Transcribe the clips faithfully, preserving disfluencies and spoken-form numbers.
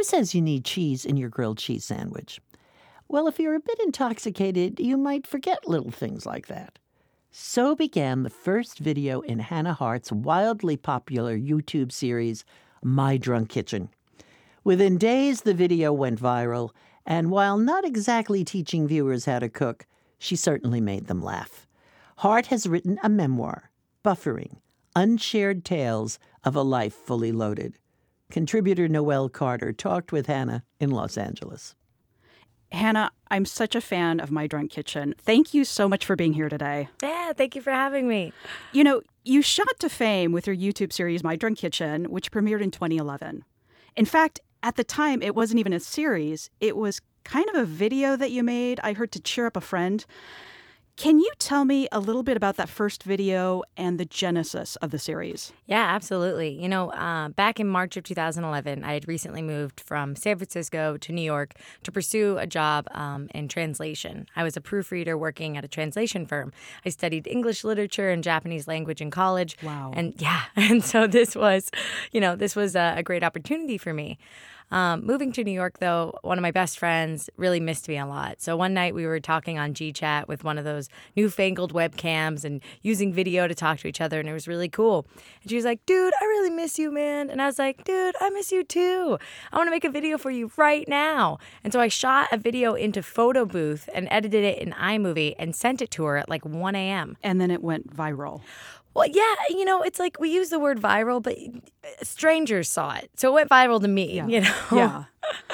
Who says you need cheese in your grilled cheese sandwich? Well, if you're a bit intoxicated, you might forget little things like that. So began the first video in Hannah Hart's wildly popular YouTube series, My Drunk Kitchen. Within days, the video went viral, and while not exactly teaching viewers how to cook, she certainly made them laugh. Hart has written a memoir, Buffering, Unshared Tales of a Life Fully Loaded. Contributor Noelle Carter talked with Hannah in Los Angeles. Hannah, I'm such a fan of My Drunk Kitchen. Thank you so much for being here today. Yeah, thank you for having me. You know, you shot to fame with your YouTube series, My Drunk Kitchen, which premiered in twenty eleven. In fact, at the time, it wasn't even a series. It was kind of a video that you made, I heard, to cheer up a friend. Can you tell me a little bit about that first video and the genesis of the series? Yeah, absolutely. You know, uh, back in March of two thousand eleven, I had recently moved from San Francisco to New York to pursue a job um, in translation. I was a proofreader working at a translation firm. I studied English literature and Japanese language in college. Wow. And yeah, and so this was, you know, this was a, a great opportunity for me. Um, moving to New York, though, one of my best friends really missed me a lot. So one night we were talking on GChat with one of those newfangled webcams and using video to talk to each other, and it was really cool. And she was like, dude, I really miss you, man. And I was like, dude, I miss you too. I want to make a video for you right now. And so I shot a video into Photo Booth and edited it in iMovie and sent it to her at like one a.m. And then it went viral. Well, yeah, you know, it's like we use the word viral, but strangers saw it. So it went viral to me, Yeah. you know? Yeah.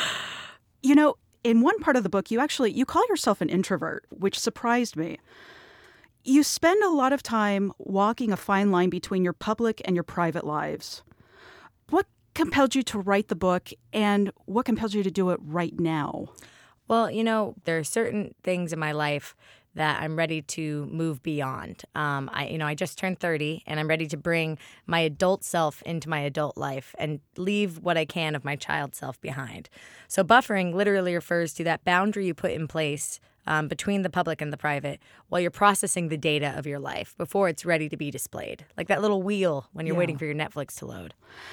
You know, in one part of the book, you actually, you call yourself an introvert, which surprised me. You spend a lot of time walking a fine line between your public and your private lives. What compelled you to write the book, and what compelled you to do it right now? Well, you know, there are certain things in my life that I'm ready to move beyond. Um, I, you know, I just turned thirty, and I'm ready to bring my adult self into my adult life and leave what I can of my child self behind. So buffering literally refers to that boundary you put in place um, between the public and the private while you're processing the data of your life before it's ready to be displayed. Like that little wheel when you're Yeah. waiting for your Netflix to load.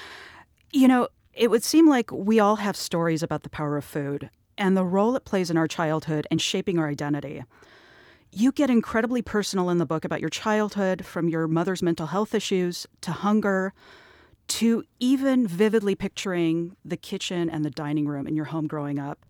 You know, it would seem like we all have stories about the power of food and the role it plays in our childhood and shaping our identity. You get incredibly personal in the book about your childhood, from your mother's mental health issues to hunger to even vividly picturing the kitchen and the dining room in your home growing up.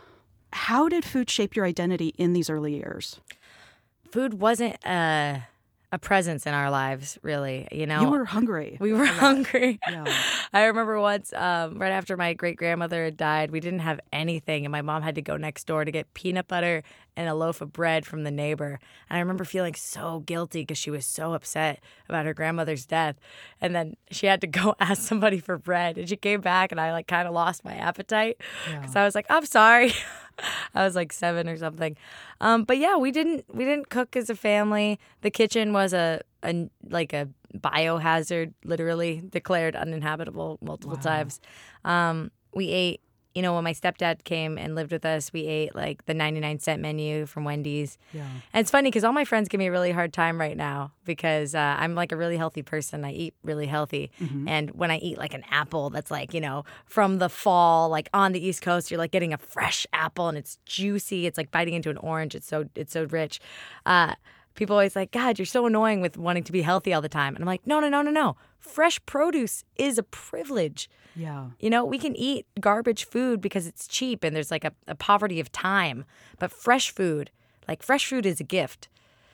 How did food shape your identity in these early years? Food wasn't a, a presence in our lives, really. You know, You were hungry. we were hungry. Yeah. I remember once, um, right after my great-grandmother had died, we didn't have anything, and my mom had to go next door to get peanut butter and a loaf of bread from the neighbor. And I remember feeling so guilty because she was so upset about her grandmother's death. And then she had to go ask somebody for bread, and she came back, and I like kind of lost my appetite because Yeah. I was like, I'm sorry. I was like seven or something. Um, but yeah, we didn't we didn't cook as a family. The kitchen was a, a like a biohazard, literally declared uninhabitable multiple Wow. times. Um, we ate, you know, when my stepdad came and lived with us, we ate like the ninety-nine cent menu from Wendy's. Yeah. And it's funny because all my friends give me a really hard time right now because uh, I'm like a really healthy person. I eat really healthy. Mhm. And when I eat like an apple that's like, you know, from the fall, like on the East Coast, you're like getting a fresh apple and it's juicy. It's like biting into an orange. It's so it's so rich. Uh, people always like, God, you're so annoying with wanting to be healthy all the time. And I'm like, no, no, no, no, no. Fresh produce is a privilege. Yeah. You know, we can eat garbage food because it's cheap and there's like a, a poverty of time. But fresh food, like fresh food is a gift.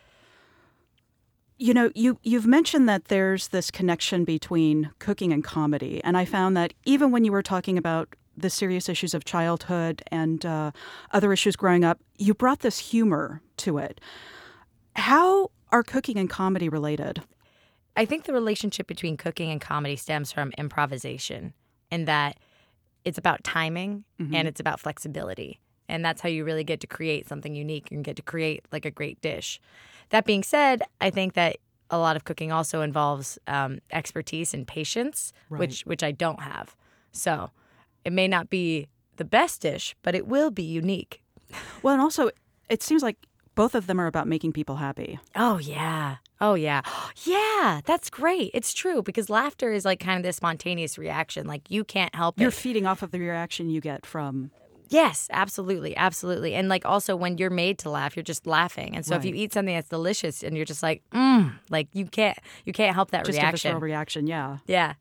You know, you, you've mentioned that there's this connection between cooking and comedy. And I found that even when you were talking about the serious issues of childhood and uh, other issues growing up, you brought this humor to it. How are cooking and comedy related? I think the relationship between cooking and comedy stems from improvisation, in that it's about timing Mhm. and it's about flexibility. And that's how you really get to create something unique and get to create like a great dish. That being said, I think that a lot of cooking also involves um, expertise and patience, Right. which which I don't have. So it may not be the best dish, but it will be unique. Well, and also, it seems like Both of them are about making people happy. Oh, yeah. Oh, yeah. Yeah, that's great. It's true because laughter is like kind of this spontaneous reaction. Like you can't help You're it. feeding off of the reaction you get from... Yes, absolutely. Absolutely. And like also when you're made to laugh, you're just laughing. And so Right. if you eat something that's delicious and you're just like, mm, like you can't you can't help that Just a reaction. visceral reaction, yeah. Yeah.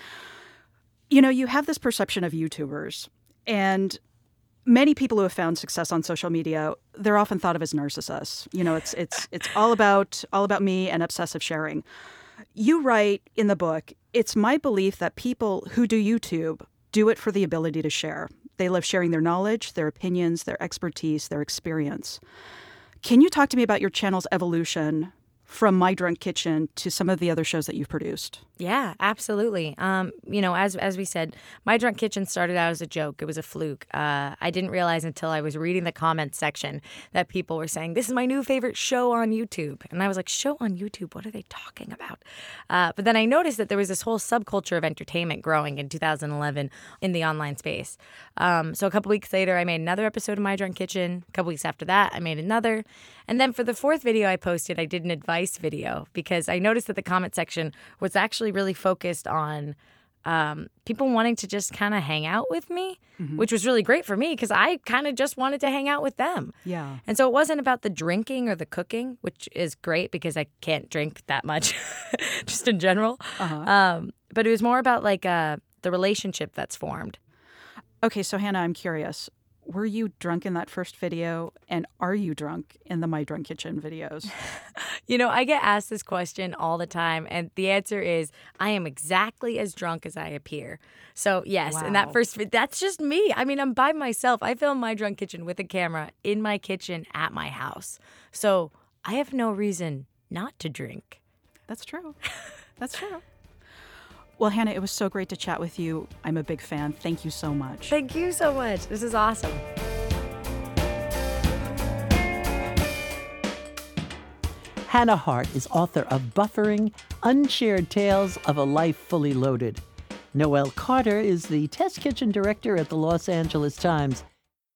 You know, you have this perception of YouTubers, and many people who have found success on social media, they're often thought of as narcissists. You know, it's it's it's all about all about me and obsessive sharing. You write in the book, it's my belief that people who do YouTube do it for the ability to share. They love sharing their knowledge, their opinions, their expertise, their experience. Can you talk to me about your channel's evolution from My Drunk Kitchen to some of the other shows that you've produced? Yeah, absolutely. Um, you know, as as we said, My Drunk Kitchen started out as a joke. It was a fluke. Uh, I didn't realize until I was reading the comments section that people were saying, this is my new favorite show on YouTube. And I was like, show on YouTube? What are they talking about? Uh, but then I noticed that there was this whole subculture of entertainment growing in two thousand eleven in the online space. Um, so a couple weeks later, I made another episode of My Drunk Kitchen. A couple weeks after that, I made another. And then for the fourth video I posted, I did an advice video because I noticed that the comment section was actually really focused on um, people wanting to just kind of hang out with me, mm-hmm. which was really great for me because I kind of just wanted to hang out with them. Yeah. And so it wasn't about the drinking or the cooking, which is great because I can't drink that much just in general. Uh-huh. Um, but it was more about like uh, the relationship that's formed. Okay, so Hannah, I'm curious. Were you drunk in that first video, and are you drunk in the My Drunk Kitchen videos? You know, I get asked this question all the time, and the answer is I am exactly as drunk as I appear. So, yes, Wow. in that first video, that's just me. I mean, I'm by myself. I film My Drunk Kitchen with a camera in my kitchen at my house. So I have no reason not to drink. That's true. That's true. Well, Hannah, it was so great to chat with you. I'm a big fan. Thank you so much. Thank you so much. This is awesome. Hannah Hart is author of Buffering, Unshared Tales of a Life Fully Loaded. Noelle Carter is the test kitchen director at the Los Angeles Times.